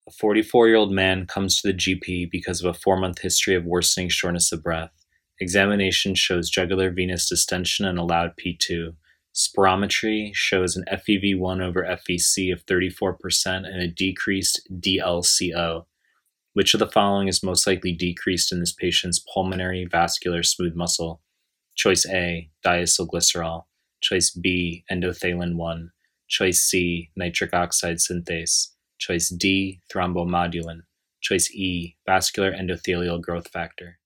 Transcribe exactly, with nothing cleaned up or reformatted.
A forty-four-year-old man comes to the G P because of a four-month history of worsening shortness of breath. Examination shows jugular venous distension and allowed P two. Spirometry shows an F E V one over F V C of thirty-four percent and a decreased D L C O. Which of the following is most likely decreased in this patient's pulmonary vascular smooth muscle? Choice A, diacylglycerol. Choice B, endothelin one. Choice C, nitric oxide synthase. Choice D, thrombomodulin. Choice E, vascular endothelial growth factor.